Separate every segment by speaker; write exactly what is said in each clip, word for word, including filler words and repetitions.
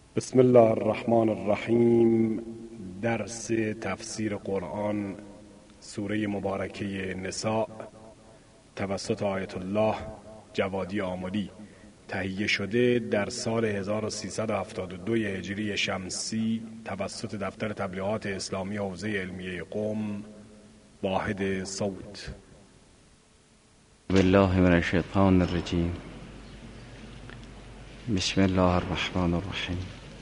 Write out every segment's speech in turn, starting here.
Speaker 1: بسم الله الرحمن الرحیم. درس تفسیر قرآن سوره مبارکه نساء توسط آیت الله جوادی آملی تهیه شده در سال هزار و سیصد و هفتاد و دو هجری شمسی توسط دفتر تبلیغات اسلامی حوزه علمیه قم واحد صوت.
Speaker 2: بالله من الشیطان الرجیم. بسم الله الرحمن الرحیم.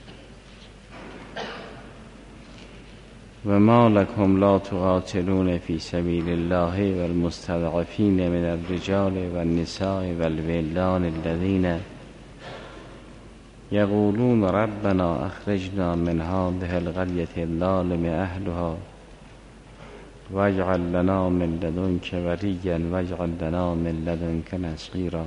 Speaker 2: و ما لکم لا تقاتلون فی سبیل الله والمستضعفین من الرجال والنساء والولدان الذین یقولون ربنا اخرجنا من هذه القرية الظالم اهلها واجعل لنا من لدنك وليا واجعل لنا من لدنك نصيرا.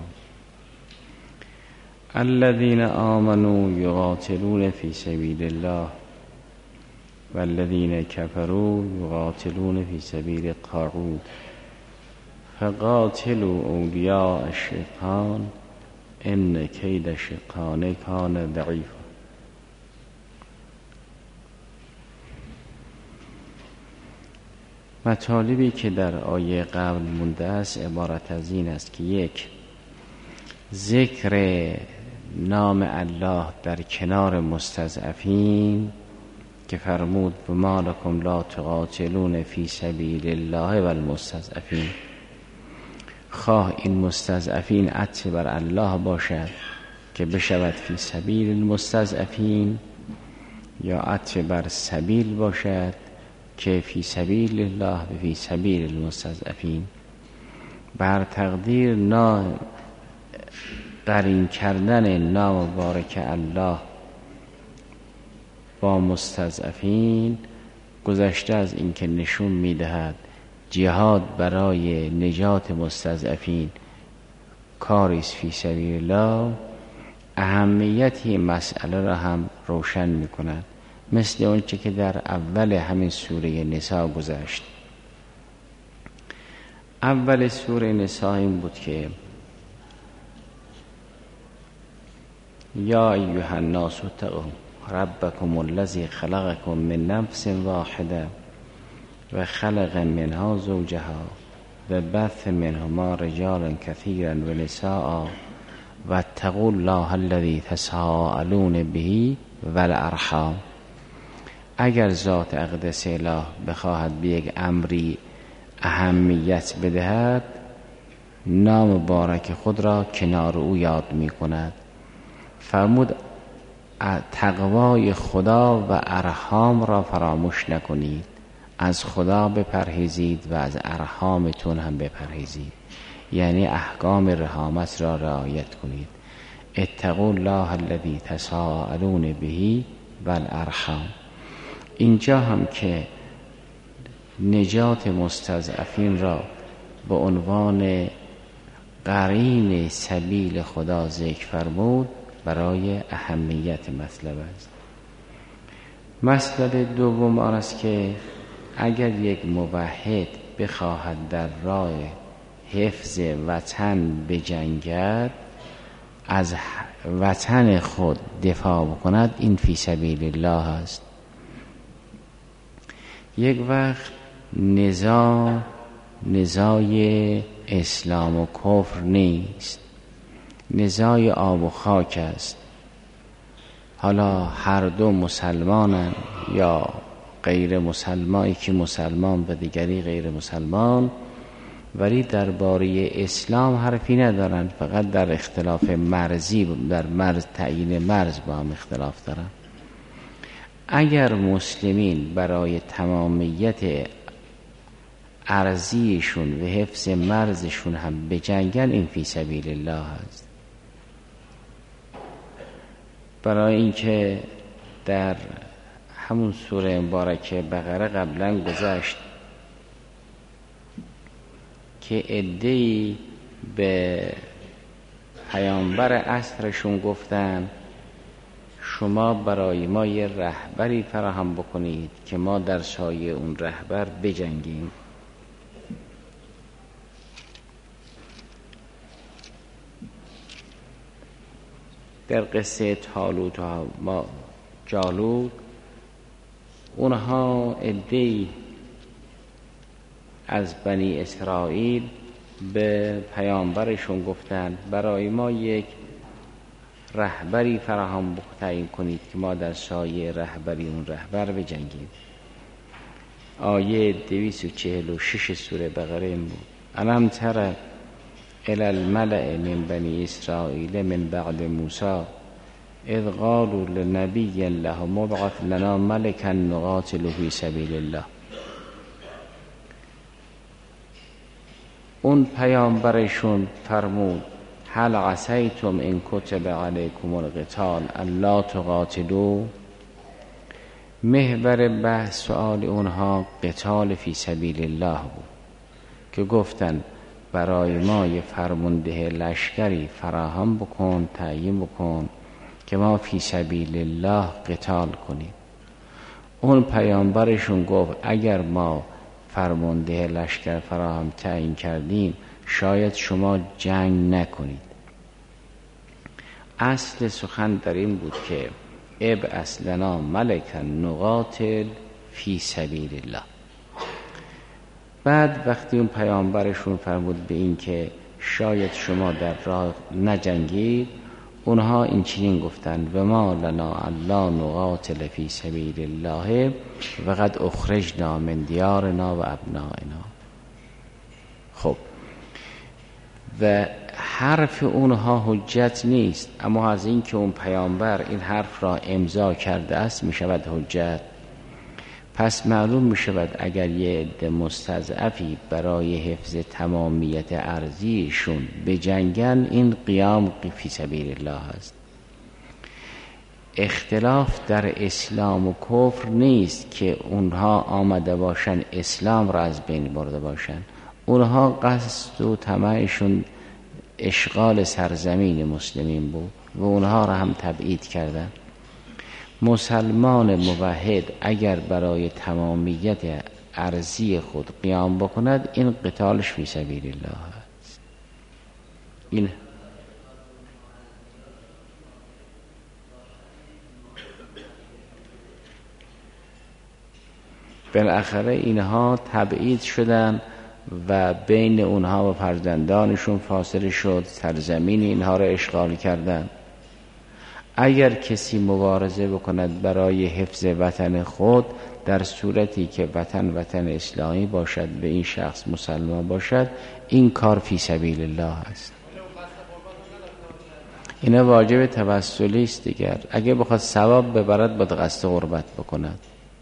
Speaker 2: الذين آمنوا يقاتلون في سبيل الله والذين كفروا يقاتلون في سبيل الطاغوت فقاتلوا أولياء الشيطان إن كيد الشيطان كان ضعيفا. مطالبی که در آیه قبل مونده است عبارت از این است که یک، ذکر نام الله در کنار مستضعفین که فرمود و ما لکم لا تقاتلون فی سبیل الله و المستضعفین، خواه این مستضعفین عطف بر الله باشد که بشود فی سبیل المستضعفین یا عطف بر سبیل باشد که فی سبیل الله و فی سبیل المستضعفین. بر تقدیر نام قرین کردن نام مبارک الله با مستضعفین گذشته از این که نشون میدهد جهاد برای نجات مستضعفین کاریست فی سبیل الله، اهمیت این مسئله را هم روشن میکند، مثل اونچه که در اول همین سوره نساء گذشت. اول سوره نساء این بود که یا ایها الناس اتقوا ربکم الذی خلقکم من نفس واحده و خلق منها زوجها و بث منهما رجالا کثیرا و نساء و اتقوا الله الذی تساءلون به والارحام. اگر ذات اقدس اله بخواهد به یک امری اهمیت بدهد، نام مبارک خود را کنار او یاد می کند. فرمود تقوای خدا و ارحام را فراموش نکنید، از خدا بپرهیزید و از ارحامتون هم بپرهیزید، یعنی احکام رحامت را رعایت کنید. اتقوا الله الذی تساءلون به والارحام. اینجا هم که نجات مستضعفین را به عنوان قرین سبیل خدا ذکر فرمود برای اهمیت مطلب است. مطلب دوم آن است که اگر یک موحد بخواهد در راه حفظ وطن بجنگد، از وطن خود دفاع بکند، این فی سبیل الله است. یک وقت نزاع نزاع اسلام و کفر نیست، نزاع آب و خاک است. حالا هر دو مسلمانند یا غیر مسلمانی که مسلمان و دیگری غیر مسلمان، ولی درباره اسلام حرفی ندارند، فقط در اختلاف مرزی، در مرز تعیین مرز با هم اختلاف دارند. اگر مسلمین برای تمامیت ارضیشون و حفظ مرزشون هم بجنگن، این فی سبیل الله است. برای اینکه در همون سوره مبارکه بقره قبلا گذشت که عده‌ای به پیامبر عصرشون گفتن شما برای ما یه رهبری فراهم بکنید که ما در سایه اون رهبر بجنگیم. در قصه طالوت ما جالوت، اونها عده‌ای از بنی اسرائیل به پیامبرشون گفتند برای ما یک رهبری فراهم تعیین کنید که ما در سایه رهبری اون رهبر بجنگیم. آیه دویست و چهل و شش سوره بقره این بود: الم تر الی الملأ من بنی اسرائیل من بعد موسی اذ قالوا لنبی له مبعث لنا ملکا نقاتل فی سبیل الله. اون پیامبرشون فرمود هل عسیتم ان کتب علیکم القتال الا تقاتلوا. محور بحث سؤال اونها قتال فی سبیل الله بود که گفتن برای ما یه فرمانده لشکری فراهم بکن، تعیین بکن که ما فی سبیل الله قتال کنیم. اون پیامبرشون گفت اگر ما فرمانده لشکر فراهم تعیین کردیم شاید شما جنگ نکنید. اصل سخن در این بود که ابعث لنا ملکا نقاتل فی سبیل الله. بعد وقتی اون پیامبرشون فرمود به این که شاید شما در راه نجنگید، اونها این چنین گفتند و ما لنا الا نقاتل فی سبیل الله و قد اخرجنا من دیارنا و ابنائنا. خب و حرف اونها حجت نیست، اما از این که اون پیامبر این حرف را امضا کرده است می شود حجت. پس معلوم می شود اگر یه عده مستضعفی برای حفظ تمامیت ارضیشون بجنگن این قیام فی سبیل الله است. اختلاف در اسلام و کفر نیست که اونها آمده باشن اسلام را از بین برده باشن. اونها قصد و طمعشون اشغال سرزمین مسلمین بود و اونها را هم تبعید کردن. مسلمان موحد اگر برای تمامیت ارضی خود قیام بکند این قتالش فی سبیل الله است. این بالاخره اینها تبعید شدن و بین اونها و فرزندانشون فاصله شد، سرزمین اینها را اشغال کردن. اگر کسی مبارزه بکند برای حفظ وطن خود در صورتی که وطن وطن اسلامی باشد، به این شخص مسلمان باشد، این کار فی سبیل الله است. اینا واجب توسلی است دیگر. اگه بخواد ثواب ببرد باید قصد قربت بکند.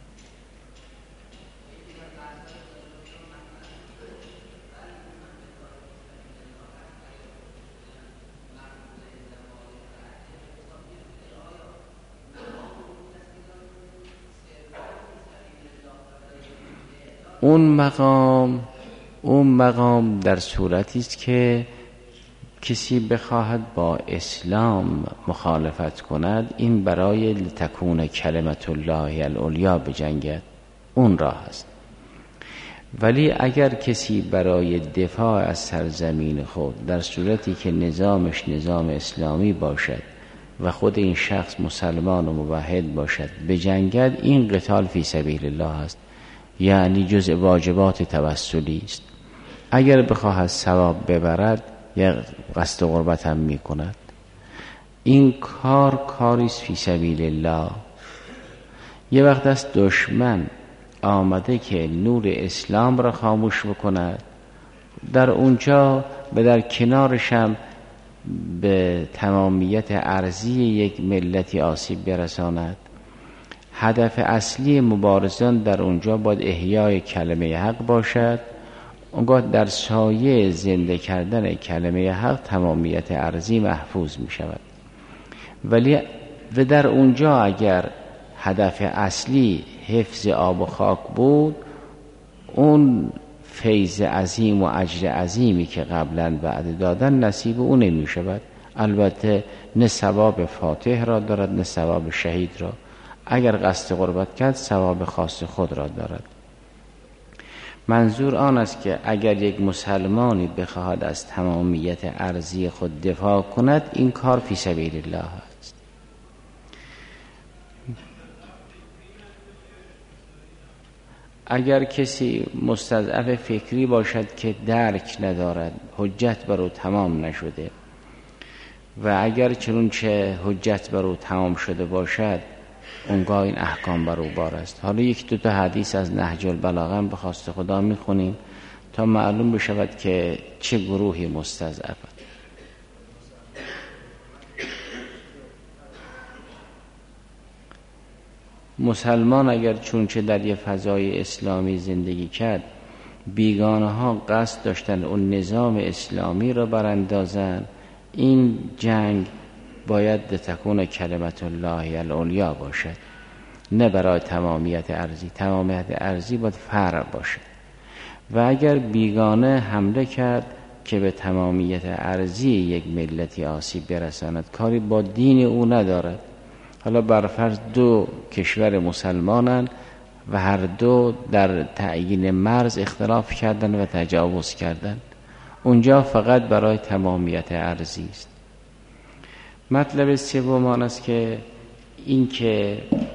Speaker 2: اون مقام اون مقام در صورتی است که کسی بخواهد با اسلام مخالفت کند، این برای لتکون کلمت الله العلیا بجنگد، اون راه است. ولی اگر کسی برای دفاع از سرزمین خود در صورتی که نظامش نظام اسلامی باشد و خود این شخص مسلمان و موحد باشد بجنگد، این قتال فی سبیل الله است، یعنی جزء واجبات توسلی است. اگر بخواهد ثواب ببرد یا قصد قربت هم می کند. این کار کاریست فی سبیل الله. یه وقت است دشمن آمده که نور اسلام را خاموش بکند، در اونجا به در کنارش هم به تمامیت ارضی یک ملتی آسیب برساند. هدف اصلی مبارزان در اونجا باید احیای کلمه حق باشد. اونگاه در سایه زنده کردن کلمه حق تمامیت ارضی محفوظ می شود. ولی و در اونجا اگر هدف اصلی حفظ آب و خاک بود، اون فیض عظیم و اجر عظیمی که قبلا وعده دادن نصیب اون نمی شود. البته نه ثواب فاتح را دارد نه ثواب شهید را. اگر قصد قربت کرد ثواب خاص خود را دارد. منظور آن است که اگر یک مسلمانی بخواهد از تمامیت ارضی خود دفاع کند، این کار فی سبیل الله است. اگر کسی مستضعف فکری باشد که درک ندارد، حجت بر او تمام نشده، و اگر چنانچه حجت بر او تمام شده باشد اونگاه این احکام بر او بار است. حالا یک دو تا حدیث از نهج البلاغه به خواست خدا میخونیم تا معلوم بشود که چه گروهی مستضعف. مسلمان اگر چونچه در یه فضای اسلامی زندگی کرد، بیگانه ها قصد داشتن اون نظام اسلامی را براندازن، این جنگ باید تکون کلمت الله العلیا باشد، نه برای تمامیت ارضی. تمامیت ارضی باید فرع باشد. و اگر بیگانه حمله کرد که به تمامیت ارضی یک ملتی آسیب برساند، کاری با دین او ندارد. حالا برفرض دو کشور مسلمانند و هر دو در تعیین مرز اختلاف کردند و تجاوز کردند، اونجا فقط برای تمامیت ارضی است. مطلب سوم آن است که این که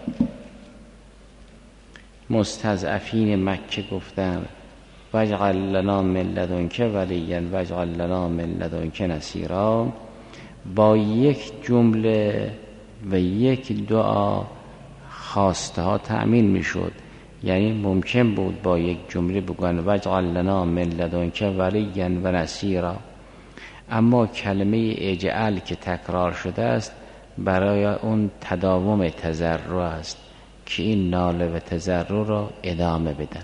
Speaker 2: مستضعفین مکه گفتند واجعل لنا من لدنک ولیا واجعل لنا من لدنک نصیرا، با یک جمله و یک دعا خواسته ها تأمین می شد. یعنی ممکن بود با یک جمله بگن واجعل لنا من لدنک ولیا و نصیرا، اما کلمه اجعل که تکرار شده است برای اون تداوم تضرع است که این ناله و تضرع را ادامه بدن.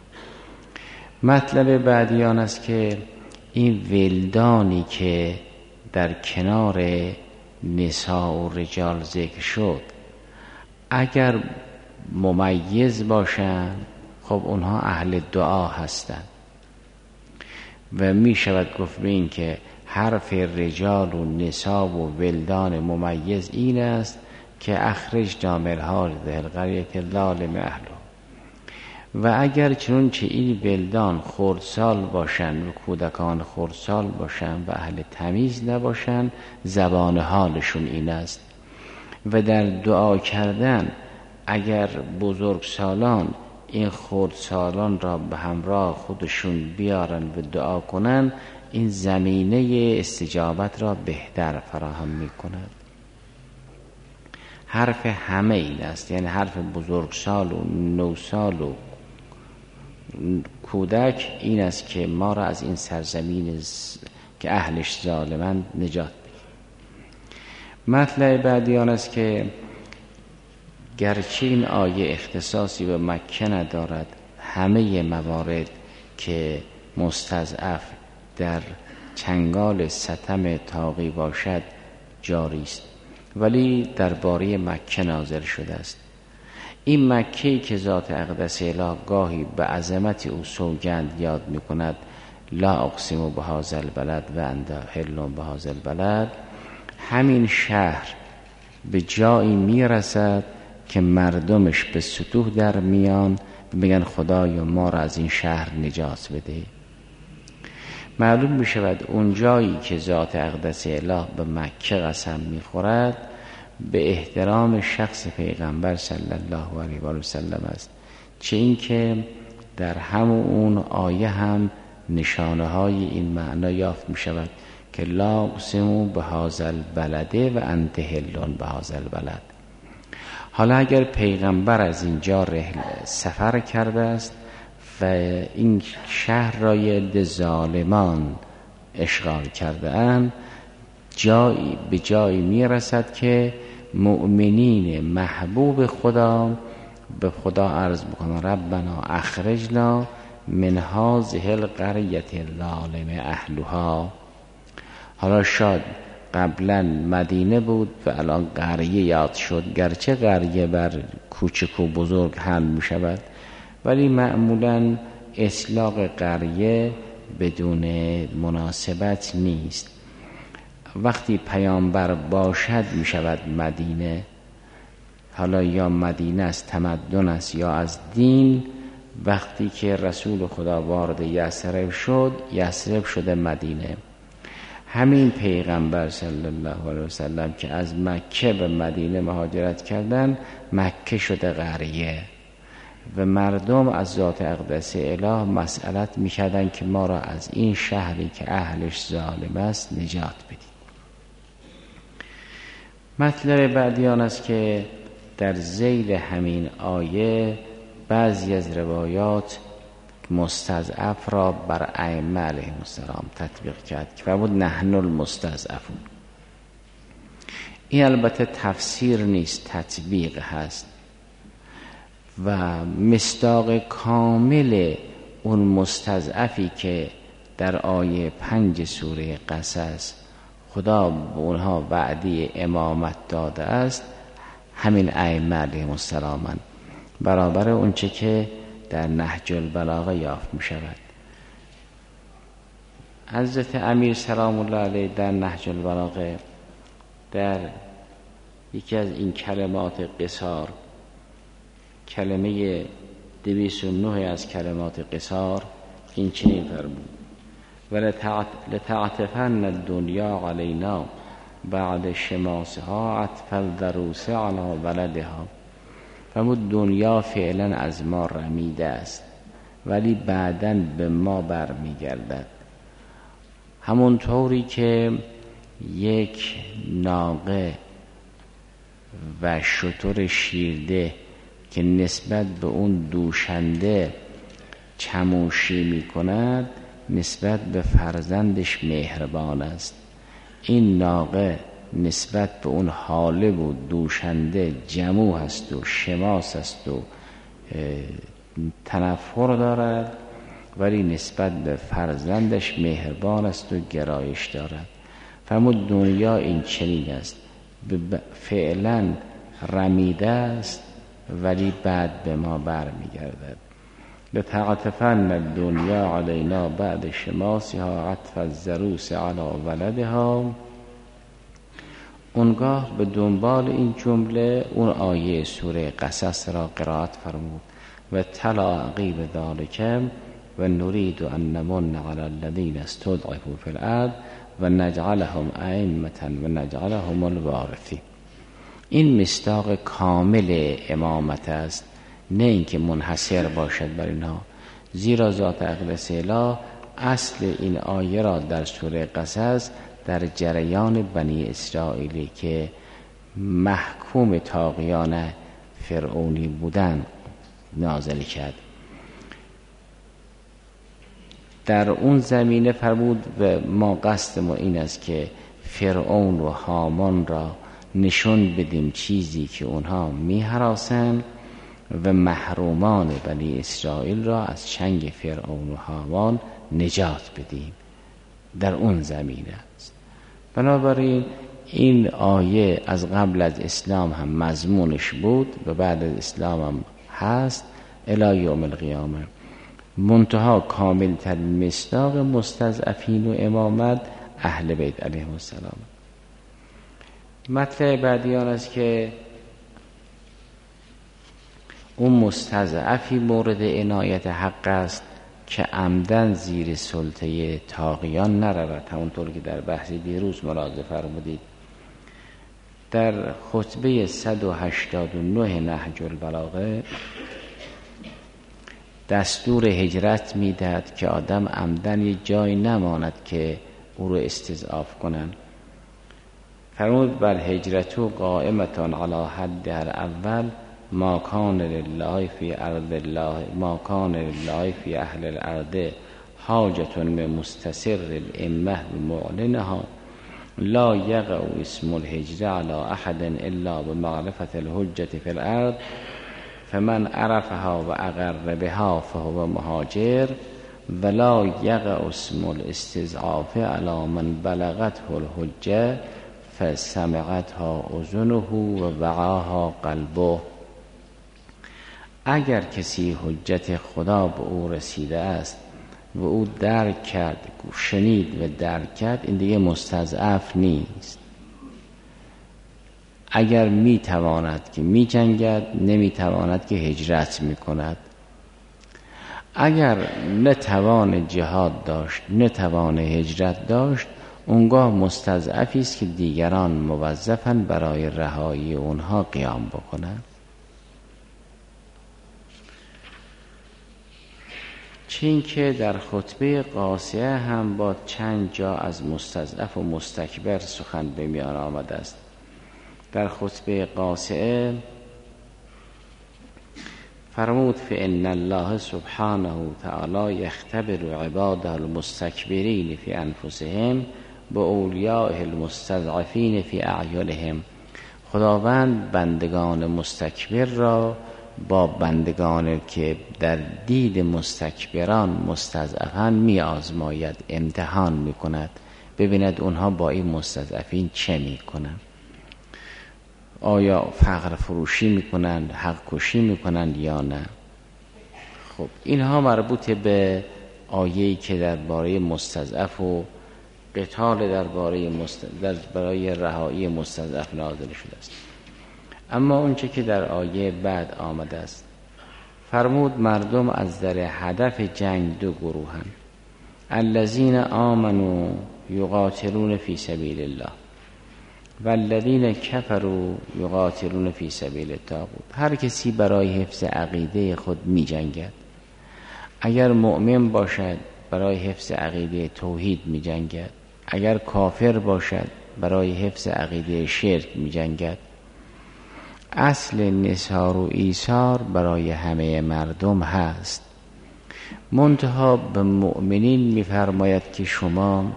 Speaker 2: مطلب بعدی آن است که این ولدانی که در کنار نساء و رجال ذکر شد اگر ممیز باشند، خب اونها اهل دعا هستند و می شود گفت به این که حرف رجال و نساء و ولدان ممیز این است که اخرج جامل ها ذهل قریت لالم اهلو. و اگر چنانچه این ولدان خردسال باشند و کودکان خردسال باشند و اهل تمیز نباشند، زبان حالشون این است. و در دعا کردن اگر بزرگسالان این خردسالان را به همراه خودشون بیارن و دعا کنن، این زمینه استجابت را بهتر فراهم می کند. حرف همه این است، یعنی حرف بزرگسال و نوسال و کودک این است که ما را از این سرزمین ز... که اهلش ظالمند نجات بده. مطلب بعدی آن است که گرچه این آیه اختصاصی به مکه ندارد، همه موارد که مستضعف در چنگال ستم طاغی باشد جاری است، ولی درباره مکه نازل شده است. این مکه‌ای که ذات اقدس اله گاهی به عظمت او سوگند یاد می کند، لا اقسم بهذا البلد و انت حل بهذا البلد، همین شهر به جایی می رسد که مردمش به ستوه در میان میگن خدایا ما را از این شهر نجات بده. معلوم می شود اون جایی که ذات اقدس اله به مکه قسم می خورد به احترام شخص پیغمبر صلی الله علیه و سلم است، چه این که در همون اون آیه هم نشانه های این معنا یافت می شود که لا اقسم بهذا البلد و انت حل بهذا البلد. حالا اگر پیغمبر از اینجا سفر کرده است و این شهر را یه ظالمان اشغال کرده اند، جایی به جایی می رسد که مؤمنین محبوب خدا به خدا عرض بکنن ربنا اخرجنا من هذه القرية الظالم اهلها. حالا شاید قبلا مدینه بود و الان قریه یاد شد، گرچه قریه بر کوچک و بزرگ حل می شود، ولی معمولا اطلاق قریه بدون مناسبت نیست. وقتی پیامبر باشد می شود مدینه، حالا یا مدینه از تمدن است یا از دین. وقتی که رسول خدا وارد یثرب شد، یثرب شده مدینه. همین پیغمبر صلی الله علیه وسلم که از مکه به مدینه مهاجرت کردن، مکه شده قریه. و مردم از ذات اقدس اله مسئلت میکردن که ما را از این شهری که اهلش ظالم است نجات بدید. مطلب بعدی آن است که در ذیل همین آیه بعضی از روایات مستضعف را بر ائمه علیهم السلام تطبیق کرد که فرمود نحن المستضعفون. این البته تفسیر نیست، تطبیق هست و مصداق کامل اون مستضعفی که در آیه پنج سوره قصص خدا به اونها وعده امامت داده است همین ائمه علیهم السلام، برابر اونچه که در نهج البلاغه یافت می شود. حضرت امیر سلام الله علیه در نهج البلاغه در یکی از این کلمات قصار، کلمه دویست و نه از کلمات قصار، این چنین فرمود: لتعتفن الدنیا علینا بعد شماسها عطف الضروس علی ولدها. فرمود دنیا فعلا از ما رمیده است ولی بعداً به ما برمیگردد. همونطوری که یک ناقه و شتر شیرده که نسبت به اون دوشنده چموشی می کند نسبت به فرزندش مهربان است، این ناقه نسبت به اون حاله و دوشنده جموع است و شماس است و تنفر دارد، ولی نسبت به فرزندش مهربان است و گرایش دارد. فرمود دنیا این چنین است، فعلا رمیده است ولی بعد به ما برمیگردد. لتعطفن الدنیا علینا بعد شماسها عطف الضروس علی ولدها. اونگاه به دنبال این جمله اون آیه سوره قصص را قرائت فرمود: و تلا عقیب ذالک و نرید ان نمن علی الذین استضعفوا فی الارض و نجعلهم ائمة و نجعلهم الوارثین. این مصداق کامل امامت است، نه اینکه منحصر باشد بر اینها، زیرا ذات اقدس اله اصل این آیه را در سوره قصص در جریان بنی اسرائیلی که محکوم طاغیان فرعونی بودن نازل کرد. در اون زمینه فرمود و ما قصد ما این است که فرعون و هامان را نشون بدیم چیزی که اونها می هراسند و محرومان بنی اسرائیل را از چنگ فرعون و هامان نجات بدیم. در اون زمینه است. بنابراین این آیه از قبل از اسلام هم مضمونش بود و بعد از اسلام هم هست الی یوم القیامه. منتها کامل ترین مصداق مستضعفین و امامت اهل بیت علیهم السلام. مطلب بعدی آن است که اون مستضعفی مورد عنایت حق است که عمدن زیر سلطه طاغیان نرود، همونطور که در بحث دیروز ملاحظه فرمودید. در خطبه صد و هشتاد و نه نهج البلاغه دستور هجرت میدهد که آدم عمدن یه جای نماند که او رو استضعاف کنند. فرمود بر هجرتو قائمتان علی حد الاول ما کان لله فی ارض الله ما کان لله فی اهل الارض حاجة من مستسر الامه بمعلنها لا یقع اسم الهجره علی احد الا بمعرفة الحجة فی الارض فمن عرفها و اقر بها فهو مهاجر ولا یقع اسم الاستضعاف علی من بلغته الحجه فسمعتها اذنه و وعاها قلبه. اگر کسی حجت خدا به او رسیده است و او درک کرد، شنید و درک کرد، این دیگه مستضعف نیست. اگر می تواند که می جنگد، نمی تواند که هجرت می کند. اگر نتوان جهاد داشت، نتوان هجرت داشت، اونگاه مستضعفی است که دیگران موظفن برای رهایی اونها قیام بکنند. چین که در خطبه قاصعه هم با چند جا از مستضعف و مستکبر سخن به میان آمده است. در خطبه قاصعه فرمود فإن الله سبحانه تعالی یختبر عباده المستکبرین فی انفسهم با اولیائه المستضعفین فی اعیانهم. خداوند بندگان مستکبر را با بندگان که در دید مستکبران مستضعفان می آزماید، امتحان می کند، ببیند اونها با این مستضعفین چه می کنند. آیا فقر فروشی می کنند، حق کشی می کنند یا نه. خب اینها مربوط به آیه‌ای که درباره مستضعف و قتال درباره مستضعف برای رهایی مستضعف نازل شده است. اما اونچه که در آیه بعد آمده است، فرمود مردم از در هدف جنگ دو گروهن، الذین آمنوا یقاتلون فی سبیل الله والذین کفروا یقاتلون فی سبیل الطاغوت. هر کسی برای حفظ عقیده خود می جنگد. اگر مؤمن باشد برای حفظ عقیده توحید می جنگد، اگر کافر باشد برای حفظ عقیده شرک می جنگد. اصل نصار و ایثار برای همه مردم هست، منتها به مؤمنین می فرماید که شما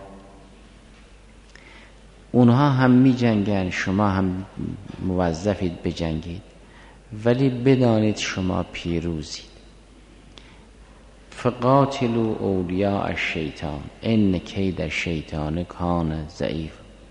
Speaker 2: اونها هم می جنگن، شما هم موظفید بجنگید، ولی بدانید شما پیروزید. فقاتلوا اولیاء الشیطان ان کید الشیطان کان ضعیف.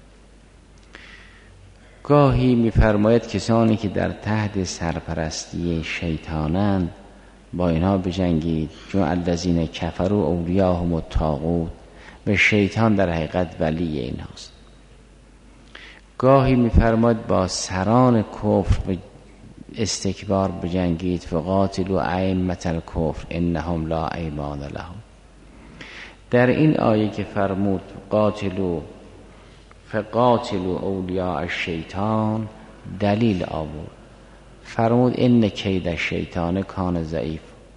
Speaker 2: گاهی می‌فرماید کسانی که در تحت سرپرستی شیطانند با اینها بجنگید، چون الذین کفروا اولیاءهم الطاغوت، به شیطان در حقیقت ولی اینهاست. گاهی می‌فرماید با سران کفر استکبار بجنگید، فقاتلوا ائمة الکفر انهم لا ایمان لهم. در این آیه که فرمود قاتلوا فقاتلوا اولیاء الشیطان دلیل آورد، فرمود ان کید الشیطان کان ضعیف.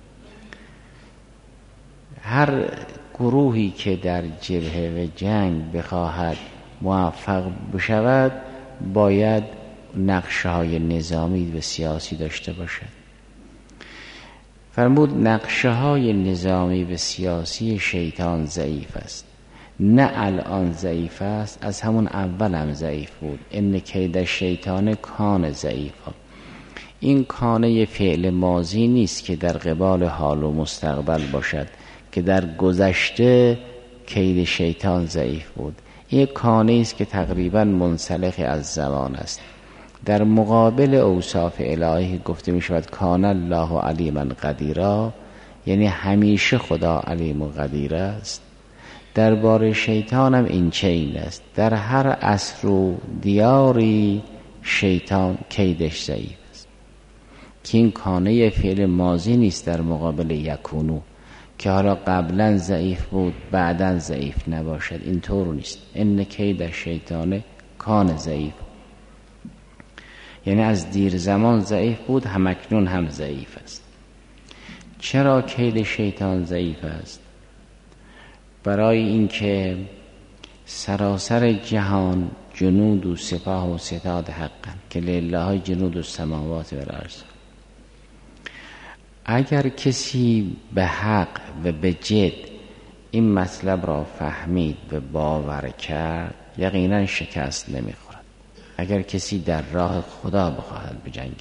Speaker 2: هر گروهی که در جبهه و جنگ بخواهد موفق بشود باید نقشه های نظامی و سیاسی داشته باشد. فرمود نقشه های نظامی و سیاسی شیطان ضعیف است، نه الان ضعیف است، از همون اول هم ضعیف بود. ان کید الشیطان کان ضعیفا. این کانه فعل ماضی نیست که در قبال حال و مستقبل باشد که در گذشته کید شیطان ضعیف بود. این کانه است که تقریبا منسلخ از زمان است. در مقابل اوصاف الهی گفته می شود کان الله علیما قدیرا، یعنی همیشه خدا علیم و قدیر است. درباره شیطان هم این چنین است، در هر عصر و دیاری شیطان کیدش ضعیف است، که این کانه فعل ماضی نیست در مقابل یکونو که حالا قبلا ضعیف بود بعدا ضعیف نباشد. این طور نیست. ان کید شیطان کان ضعیف، یعنی از دیر زمان ضعیف بود، همکنون هم ضعیف است. چرا کید شیطان ضعیف است؟ برای اینکه سراسر جهان جنود و سپاه و ستاد حقا که لله جنود السماوات و الارض. اگر کسی به حق و به جد این مطلب را فهمید و باور کرد، یقینا شکست نمیخورد. اگر کسی در راه خدا بخواهد بجنگد،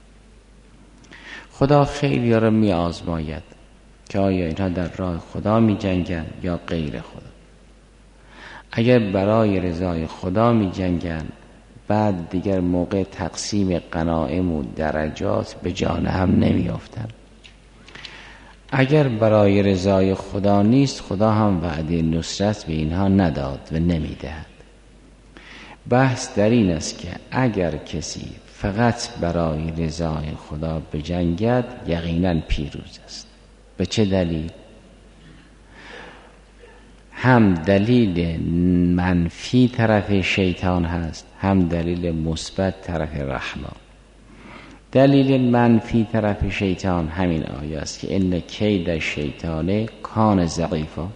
Speaker 2: خدا خیلی را می آزماید که آیا اینها در راه خدا می جنگن یا غیر خدا. اگر برای رضای خدا می جنگن، بعد دیگر موقع تقسیم غنایم و درجات به جان هم نمی افتند. اگر برای رضای خدا نیست، خدا هم وعده نصرت به اینها نداد و نمی دهد. بحث در این است که اگر کسی فقط برای رضای خدا بجنگد، یقینا پیروز است. به چه دلیل؟ هم دلیل منفی طرف شیطان هست، هم دلیل مثبت طرف رحمان. دلیل منفی طرف شیطان همین آیه است که ان کید شیطان کان ضعیفا.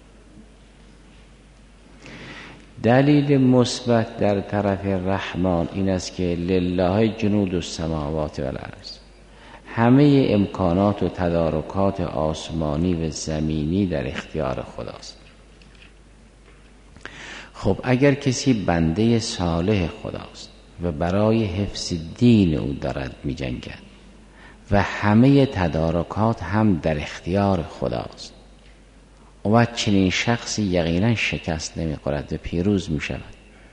Speaker 2: دلیل مثبت در طرف رحمان این است که لله جنود السماوات والارض، همه امکانات و تدارکات آسمانی و زمینی در اختیار خداست. خب اگر کسی بنده صالح خداست و برای حفظ دین او دارد می جنگد و همه تدارکات هم در اختیار خداست، و چنین شخصی یقینا شکست نمی خورد و پیروز می شود.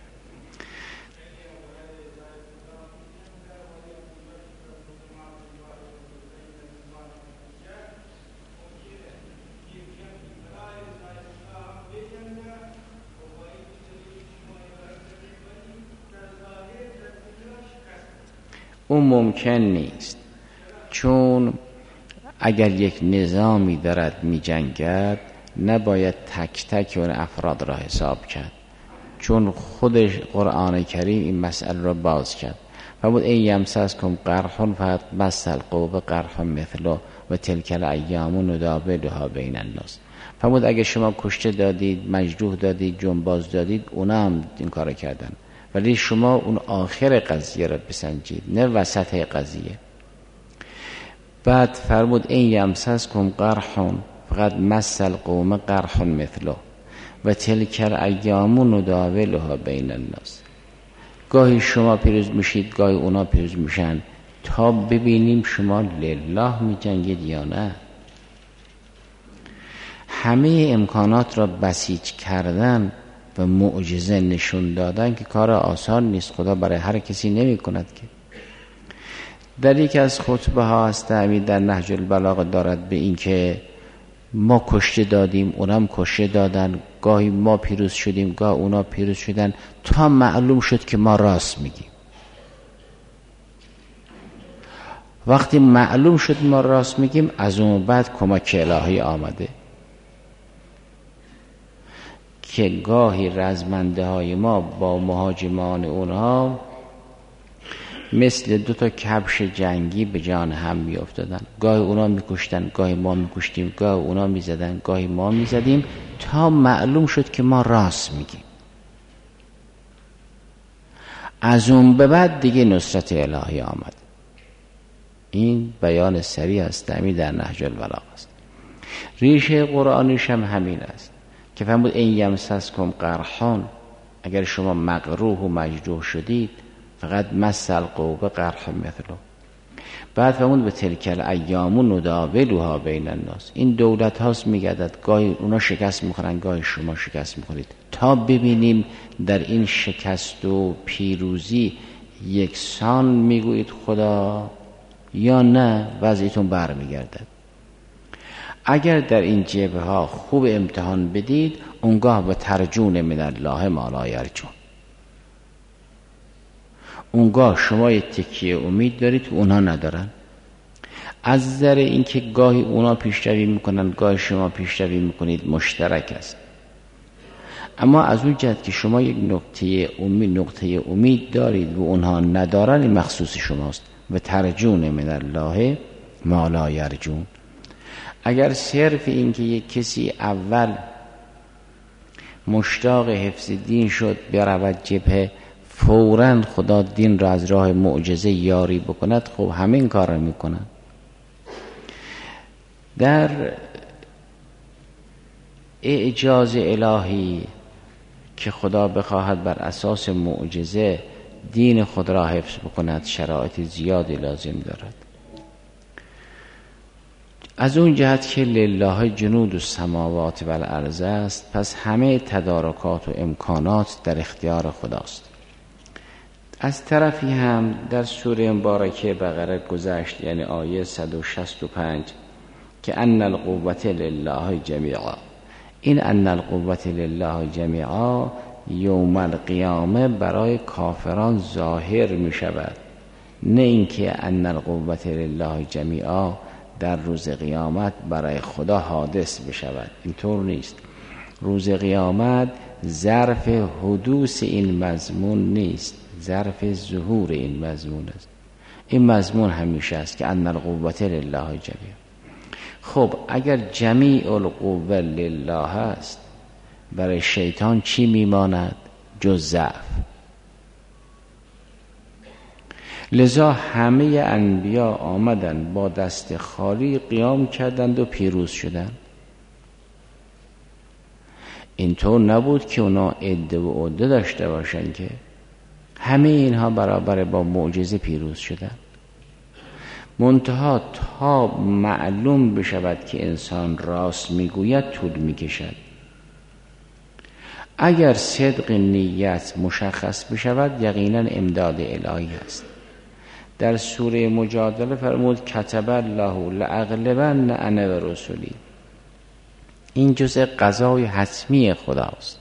Speaker 2: اون ممکن نیست، چون اگر یک نظامی دارد می جنگد نباید تک تک اون افراد را حساب کرد، چون خودش قرآن کریم این مسئله را باز کرد. فبود این یمسسکم قرح فقط مس القوم قرح مثله و تلک الایام نداولها بین الناس. فبود اگه شما کشته دادید، مجروح دادید، جنباز دادید، اونا هم این کار کردن، ولی شما اون آخر قضیه را بسنجید نه وسط قضیه. بعد فرمود این یمسسکم قرح فقط مس القوم قرح مثله و تلک الایام نداولها بین الناس. گاهی شما پیروز میشید، گاهی اونا پیروز میشن، تا ببینیم شما لله می جنگید یا نه. همه امکانات را بسیج کردن و معجزه نشون دادن که کار آسان نیست، خدا برای هر کسی نمی کند که. در یک از خطبه ها هست امید در نهج البلاغه دارد به این که ما کشته دادیم، اونم کشته دادن، گاهی ما پیروز شدیم، گاه اونا پیروز شدن، تا معلوم شد که ما راست میگیم. وقتی معلوم شد ما راست میگیم، از اون بعد کمک الهی آمده که گاهی رزمنده های ما با مهاجمان اونها مثل دو تا کبش جنگی به جان هم می افتادن. گاهی اونا می کشتن، گاهی ما می کشتیم، گاهی اونا می زدن، گاهی ما می زدیم، تا معلوم شد که ما راست میگیم. از اون به بعد دیگه نصرت الهی آمد. این بیان سریع است امی در نهج البلاغه است. ریشه قرآنیش هم همین است که فرمود این یمسسکم قرحان، اگر شما مقروح و مجروح شدید فقط مس القوم قرح مثله. بعد فرمود به تلک الایام نداولها بین الناس. این دولت هاست میگردد، گاهی اونا شکست میخورن، گاهی شما شکست میخورید، تا ببینیم در این شکست و پیروزی یکسان میگویید خدا یا نه وضعیتون برمیگردد. اگر در این جبهه ها خوب امتحان بدید، اونگاه به ترجون من الله ما لا یرجون، اونگاه شما یه تکیه امید دارید اونها ندارن. از نظر اینکه گاهی اونا پیشروی میکنن، گاهی شما پیشروی میکنید، مشترک است. اما از اون جهت که شما یک نقطه امید نقطه امید دارید و اونها ندارن، این مخصوص شماست. و ترجون من الله ما لا یرجون. اگر صرف این که یک کسی اول مشتاق حفظ دین شد برود جبهه، فوراً خدا دین را از راه معجزه یاری بکند، خب همین کار را میکنن. در اعجاز الهی که خدا بخواهد بر اساس معجزه دین خود را حفظ بکند، شرایط زیادی لازم دارد. از اون جهت که لله جنود السماوات والارض است، پس همه تدارکات و امکانات در اختیار خداست. از طرفی هم در سوره مبارکه بقره گذشت، یعنی آیه صد و شصت و پنج، که ان القوة لله جمیعا. این ان القوة لله جمیعا یوم القیامه برای کافران ظاهر می شود، نه اینکه ان القوة لله جمیعا در روز قیامت برای خدا حادث بشود. اینطور نیست. روز قیامت ظرف حدوث این مضمون نیست، ظرف ظهور این مضمون است. این مضمون همیشه است که ان القوة لله جمیعا. خب اگر جمیع القوة لله است، برای شیطان چی میماند جز ضعف؟ لذا همه انبیا آمدن با دست خالی قیام کردند و پیروز شدند. اینطور نبود که اونا عده و عده داشته باشن، که همه اینها برابر با معجزه پیروز شدند. منتها تا معلوم بشود که انسان راست میگوید طول میکشد. اگر صدق نیت مشخص بشود یقینا امداد الهی است. در سوره مجادله فرمود کتب الله لاغلبن انا و رسلی. این جزء قضای حتمی خداست.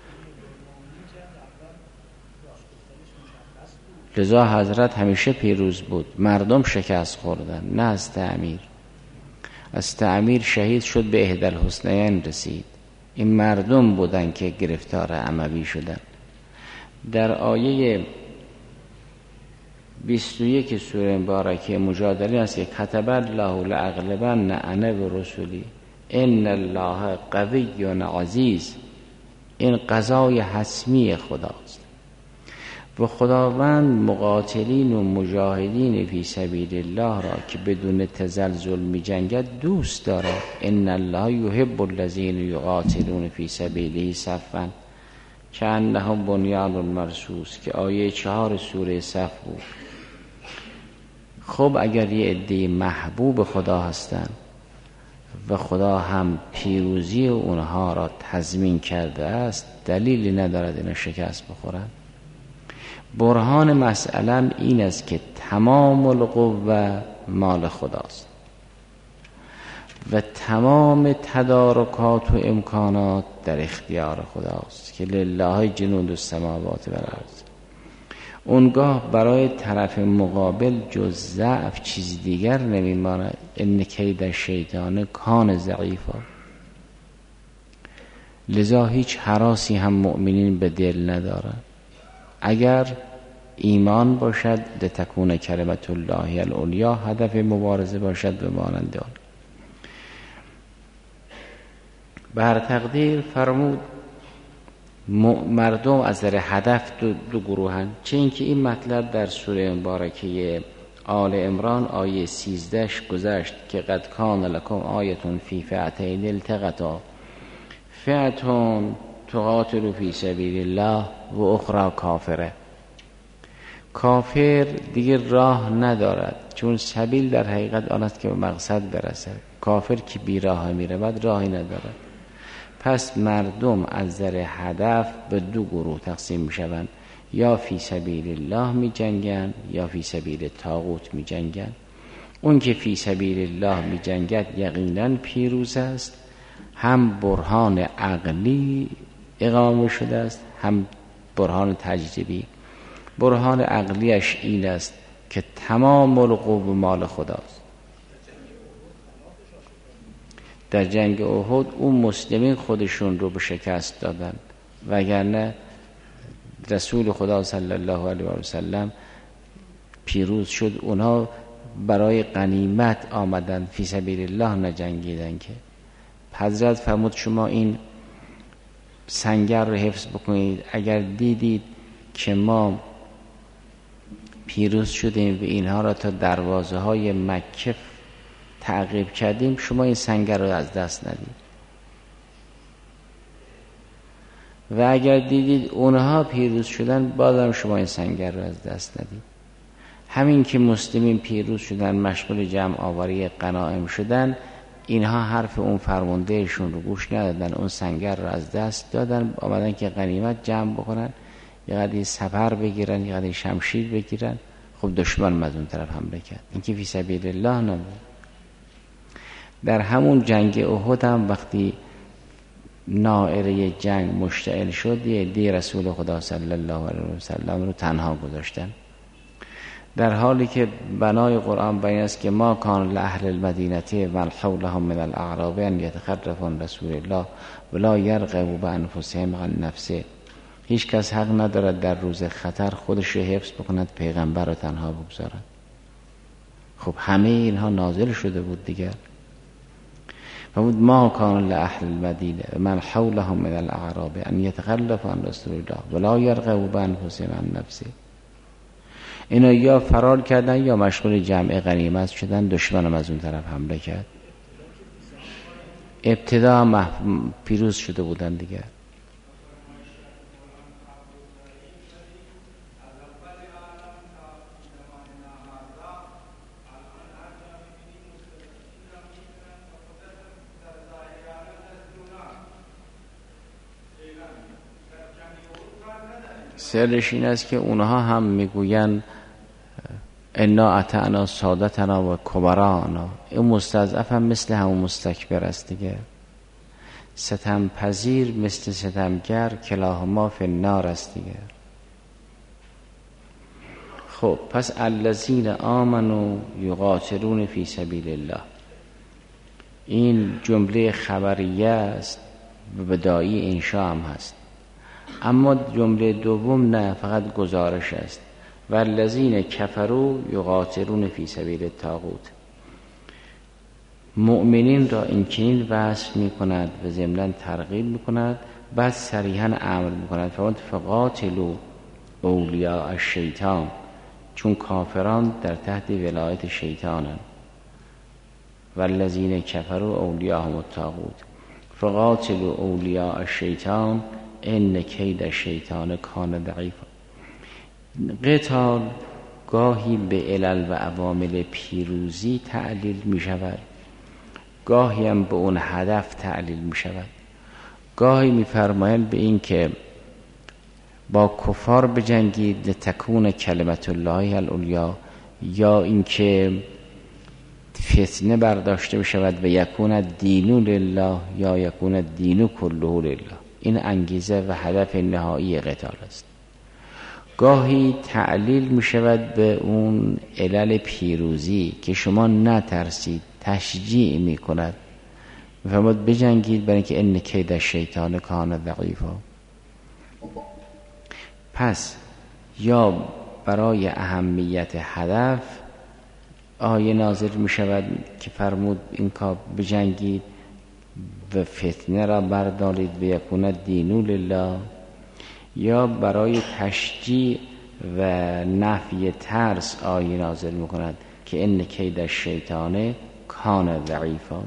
Speaker 2: لذا حضرت همیشه پیروز بود. مردم شکست خوردن، نه از تعمیر. از تعمیر شهید شد، به احدی الحسنیین رسید. این مردم بودن که گرفتار اموی شدن. در آیه بیست و یک سوره مبارکه مجادله است که کتب الله لاغلبن انا و رسلی ان الله قوی عزیز. این قضای حتمی خداست و خداوند مقاتلین و مجاهدین فی سبیل الله را که بدون تزلزل می جنگد دوست دارد. ان الله یحب الذین یقاتلون فی سبیله صفا کأنهم بنیان مرصوص، که آیه چهار سوره صف بود. خب اگر یه عده محبوب خدا هستند و خدا هم پیروزی اونها را تضمین کرده است، دلیلی ندارد اینا شکست بخورند. برهان مسئله این است که تمام القوه مال خداست و تمام تدارکات و امکانات در اختیار خداست که لله جنود السماوات و الارض. اونگاه برای طرف مقابل جز ضعف چیز دیگر نمیماند. ان کید الشیطان کان ضعیفا. لذا هیچ هراسی هم مؤمنین به دل ندارند. اگر ایمان باشد لتکون کلمت الله العلیا، هدف مبارزه باشد به مانند آن. به هر تقدیر فرمود مردم از نظر هدف دو, دو گروهن. چه اینکه این مطلب در سوره مبارکه آل عمران آیه سیزده گذشت که قد کان لکم آیتون فی فئتین التقطا فئتون تقاتل فی سبیل الله و اخرى کافره. کافر دیگه راه ندارد، چون سبیل در حقیقت آن است که به مقصد برسد. کافر که بی راه میره بعد راهی ندارد. پس مردم از نظر هدف به دو گروه تقسیم میشوند، یا فی سبیل الله می جنگن یا فی سبیل طاغوت می جنگن. اون که فی سبیل الله می جنگد یقینا پیروز است. هم برهان عقلی اقامه شده است، هم برهان تجربی. برهان عقلیش این است که تمام القوه مال خداست. در جنگ احد اون مسلمین خودشون رو به شکست دادن، وگرنه رسول خدا صلی الله علیه و سلم پیروز شد. اونها برای غنیمت آمدن، فی سبیل الله نجنگیدن. که حضرت فرمود شما این سنگر رو حفظ بکنید. اگر دیدید که ما پیروز شدیم و اینها را تا دروازه های مکه تعقیب کردیم، شما این سنگر رو از دست ندید. و اگر دیدید اونها پیروز شدن، بازم شما این سنگر رو از دست ندید. همین که مسلمین پیروز شدن، مشغول جمع آوری غنایم شدن، اینها حرف اون فرماندهشون رو گوش ندادن، اون سنگر رو از دست دادن، آمدن که غنیمت جمع بکنن، یه قدری سپر بگیرن، یه قدری شمشیر بگیرن. خب دشمن از اون طرف حمله کرد. این که فی سبیل الله نبود. در همون جنگ احد هم وقتی نائره جنگ مشتعل شد، یه عده رسول خدا صلی الله علیه و سلم رو تنها گذاشتن، در حالی که بنای قرآن بیان است که ما کان لاهل المدینه و حولهم من الاعراب ان یتخلفوا رسول الله ولا یرغبوا بانفسهم عن نفسه. هیچ کس حق ندارد در روز خطر خودش رو حفظ بکند، پیغمبر رو تنها بگذارد. خب همه اینها نازل شده بود دیگر. فرمود ما کان لاهل المدینه من حولهم من الاعراب ان یتخلفوا عن رسول الله ولا یرغبوا بانفسهم عن نفسه. اینا یا فرار کردن یا مشغول جمع غنیمت شدن، دشمنم از اون طرف حمله کرد. ابتدا مح... پیروز شده بودن دیگر. سرش این است که اونها هم میگوین انا اطعنا سادتنا و کبرانا. این مستضعف هم مثل همون مستکبر است دیگه. ستم پذیر مثل ستمگر کلاهما فی النار است دیگه. خب پس الذین آمنوا یقاتلون فی سبیل الله، این جمله خبریه است و بدایی انشاء هم هست. اما جمله دوم نه، فقط گزارش است. والذین کفروا یقاتلون فی سبیل الطاغوت. مؤمنین را این چنین وصف می کند و ضمناً ترغیب می کند، بعد صریحاً امر می کند فرمود فقاتلوا اولیاء الشیطان، چون کافران در تحت ولایت شیطانند. والذین کفروا اولیاءهم الطاغوت فقاتلوا اولیاء الشیطان ان کید الشیطان کان ضعیفا. قتال گاهی به علل و عوامل پیروزی تعلیل می شود، گاهی هم به اون هدف تعلیل می شود. گاهی می فرمایند به این که با کفار بجنگید تکون کلمت الله العلیا، یا اینکه فتنه برداشته بشود و یکون الدین لله یا یکون الدین کله لله. این انگیزه و هدف نهایی قتال است. گاهی تعلیل می شود به اون علل پیروزی که شما نترسید، تشجیع می کند، فرمود بجنگید برای اینکه ان کید الشیطان کان ضعیفا. پس یا برای اهمیت هدف آیه نازل می شود که فرمود این کار بجنگید و فتنه را بردارید و یکون الدین لله، یا برای تشجیع و نفی ترس آیه نازل می کند که ان کید الشیطان کان ضعیفا.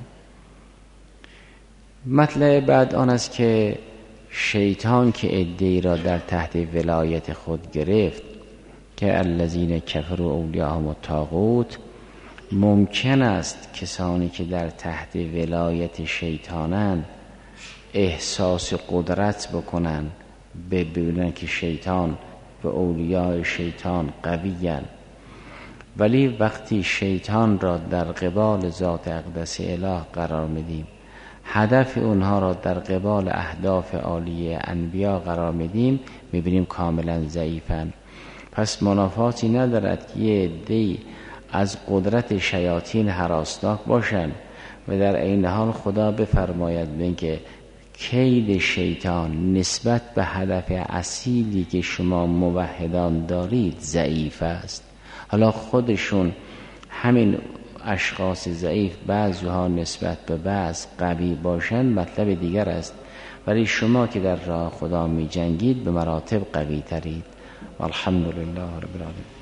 Speaker 2: مطلب بعد آن است که شیطان که عده‌ای را در تحت ولایت خود گرفت که الذین کفروا اولیاءهم الطاغوت، ممکن است کسانی که در تحت ولایت شیطانند احساس قدرت بکنن، ببینن که شیطان و اولیاء شیطان قوی‌اند، ولی وقتی شیطان را در قبال ذات اقدس اله قرار میدیم، هدف اونها را در قبال اهداف عالیه انبیا قرار میدیم، میبینیم کاملا ضعیفن. پس منافاتی ندارد که یه عده‌ای از قدرت شیاطین هراسناک باشند و در عین حال خدا بفرماید اینکه کید شیطان نسبت به هدف اصیلی که شما موحدان دارید ضعیف است. حالا خودشون همین اشخاص ضعیف بعضی‌ها نسبت به بعض قوی باشند مطلب دیگر است، ولی شما که در راه خدا می جنگید به مراتب قوی ترید. والحمدلله رب العالمین.